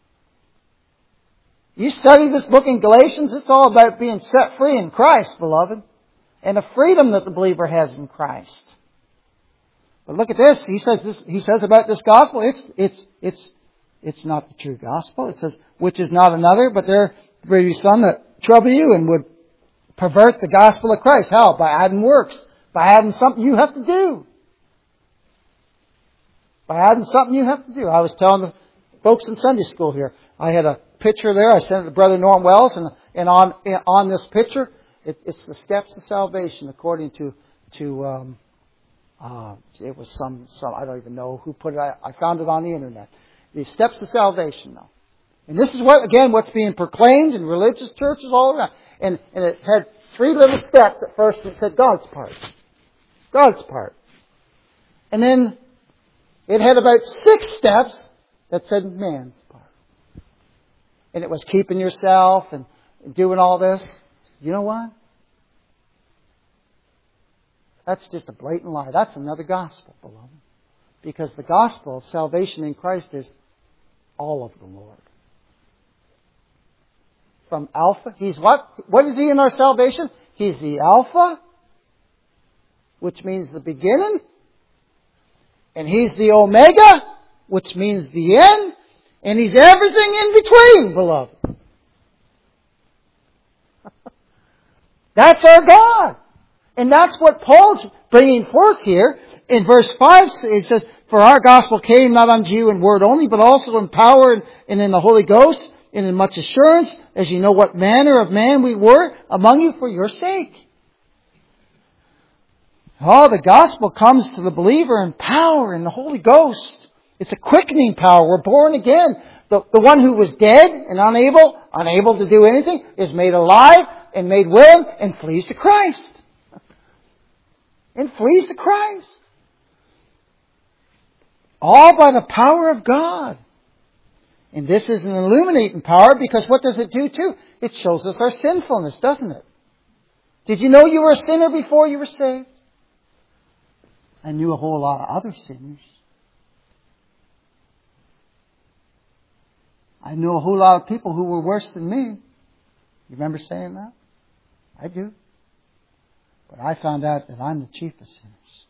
You study this book in Galatians, it's all about being set free in Christ, beloved. And the freedom that the believer has in Christ. But look at this. He says this, he says about this gospel, it's, it's, it's, it's not the true gospel. It says, which is not another, but there will be some that trouble you and would pervert the gospel of Christ. How? By adding works. By adding something you have to do. By adding something you have to do. I was telling the folks in Sunday school here, I had a picture there. I sent it to Brother Norm Wells, and, and on, on this picture, It, it's the steps of salvation according to, to um, uh, it was some, some, I don't even know who put it. I, I found it on the internet. The steps of salvation, though. And this is what, again, what's being proclaimed in religious churches all around. And, and it had three little steps at first that said God's part. God's part. And then it had about six steps that said man's part. And it was keeping yourself and doing all this. You know what? That's just a blatant lie. That's another gospel, beloved. Because the gospel of salvation in Christ is all of the Lord. From Alpha, He's what? What is He in our salvation? He's the Alpha, which means the beginning. And He's the Omega, which means the end. And He's everything in between, beloved. That's our God. And that's what Paul's bringing forth here. In verse five, it says, for our gospel came not unto you in word only, but also in power and in the Holy Ghost, and in much assurance, as you know what manner of man we were among you for your sake. Oh, the gospel comes to the believer in power in the Holy Ghost. It's a quickening power. We're born again. The, the one who was dead and unable, unable to do anything, is made alive and made willing and flees to Christ. And flees to Christ. All by the power of God. And this is an illuminating power because what does it do too? It shows us our sinfulness, doesn't it? Did you know you were a sinner before you were saved? I knew a whole lot of other sinners. I knew a whole lot of people who were worse than me. You remember saying that? I do. But I found out that I'm the chief of sinners.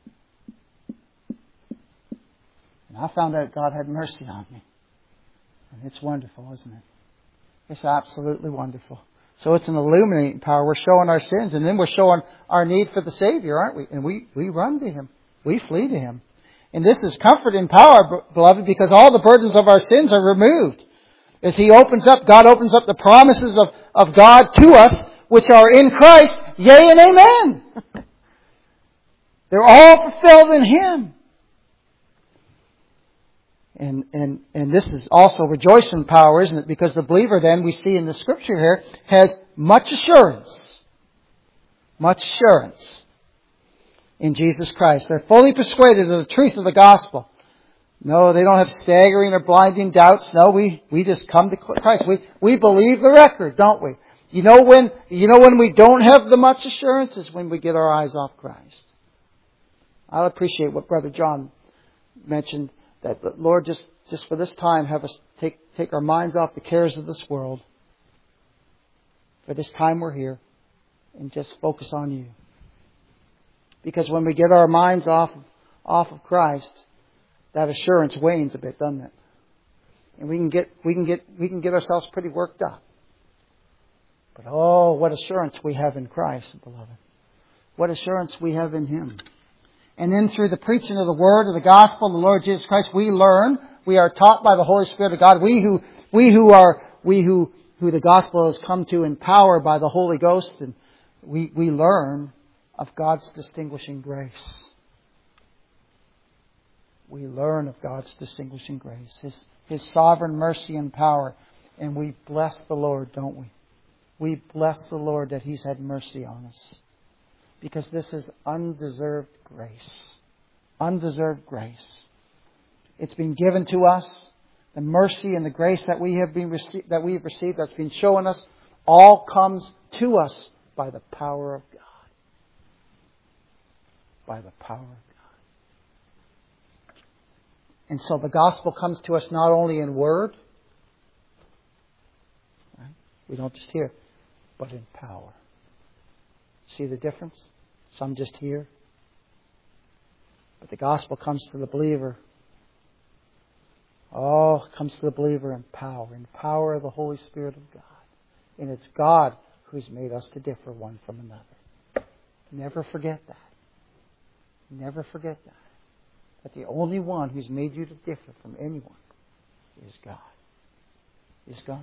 And I found out God had mercy on me. And it's wonderful, isn't it? It's absolutely wonderful. So it's an illuminating power. We're showing our sins, and then we're showing our need for the Savior, aren't we? And we, we run to Him. We flee to Him. And this is comfort and power, beloved, because all the burdens of our sins are removed. As He opens up, God opens up the promises of, of God to us, which are in Christ, yea and amen. They're all fulfilled in Him. And, and, and this is also rejoicing power, isn't it? Because the believer then, we see in the scripture here, has much assurance. Much assurance in Jesus Christ. They're fully persuaded of the truth of the gospel. No, they don't have staggering or blinding doubts. No, we, we just come to Christ. We, we believe the record, don't we? You know when, you know when we don't have the much assurance is when we get our eyes off Christ. I'll appreciate what Brother John mentioned, that the Lord just, just for this time have us take, take our minds off the cares of this world. For this time we're here, and just focus on You. Because when we get our minds off, off of Christ, that assurance wanes a bit, doesn't it? And we can get, we can get, we can get ourselves pretty worked up. But oh, what assurance we have in Christ, beloved. What assurance we have in Him. And then through the preaching of the Word of the Gospel of the Lord Jesus Christ, we learn, we are taught by the Holy Spirit of God. We who, we who are, we who, who the Gospel has come to in power by the Holy Ghost, and we, we learn of God's distinguishing grace. We learn of God's distinguishing grace. His, His sovereign mercy and power. And we bless the Lord, don't we? We bless the Lord that He's had mercy on us. Because this is undeserved grace. Undeserved grace. It's been given to us. The mercy and the grace that we have been received, that we have received, that's been shown us, all comes to us by the power of God. By the power of God. And so the gospel comes to us not only in word, right? We don't just hear, but in power. See the difference? Some just hear. But the gospel comes to the believer. Oh, it comes to the believer in power. In power of the Holy Spirit of God. And it's God who's made us to differ one from another. Never forget that. Never forget that. That the only one who's made you to differ from anyone is God. Is God.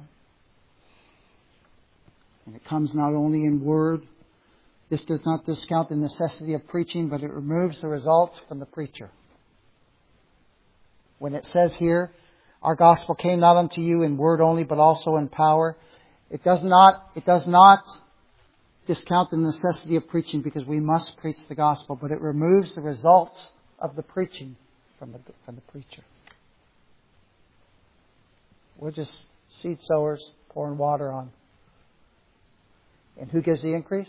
And it comes not only in word. This does not discount the necessity of preaching, but it removes the results from the preacher. When it says here, our gospel came not unto you in word only, but also in power, it does not, it does not discount the necessity of preaching, because we must preach the gospel, but it removes the results of the preaching from the, from the preacher. We're just seed sowers pouring water on. And who gives the increase?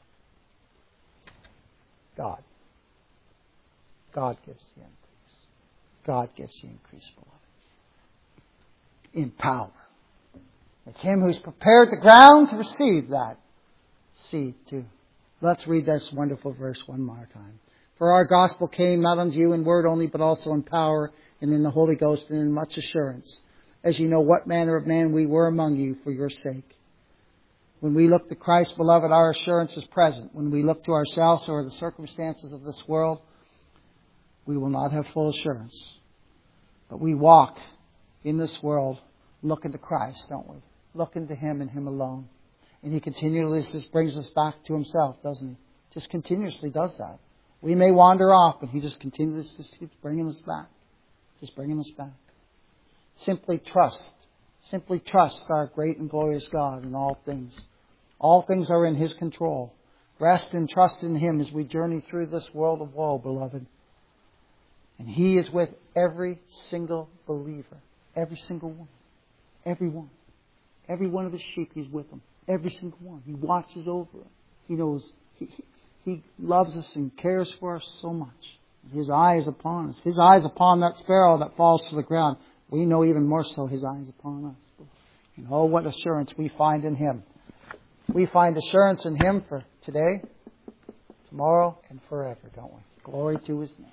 God. God gives the increase. God gives the increase, beloved. In power. It's Him who's prepared the ground to receive that seed too. Let's read this wonderful verse one more time. For our gospel came not unto you in word only, but also in power and in the Holy Ghost and in much assurance, as you know what manner of man we were among you for your sake. When we look to Christ, beloved, our assurance is present. When we look to ourselves or the circumstances of this world, we will not have full assurance. But we walk in this world looking to Christ, don't we? Looking to Him and Him alone. And He continually just brings us back to Himself, doesn't He? Just continuously does that. We may wander off, but He just continuously just keeps bringing us back. Just bringing us back. Simply trust. Simply trust our great and glorious God in all things. All things are in His control. Rest and trust in Him as we journey through this world of woe, beloved. And He is with every single believer. Every single one. Every one. Every one of His sheep, He's with them. Every single one. He watches over them. He knows. He, he, he loves us and cares for us so much. His eye is upon us. His eye is upon that sparrow that falls to the ground. We know even more so His eye is upon us. And oh, what assurance we find in Him. We find assurance in Him for today, tomorrow, and forever, don't we? Glory to His name.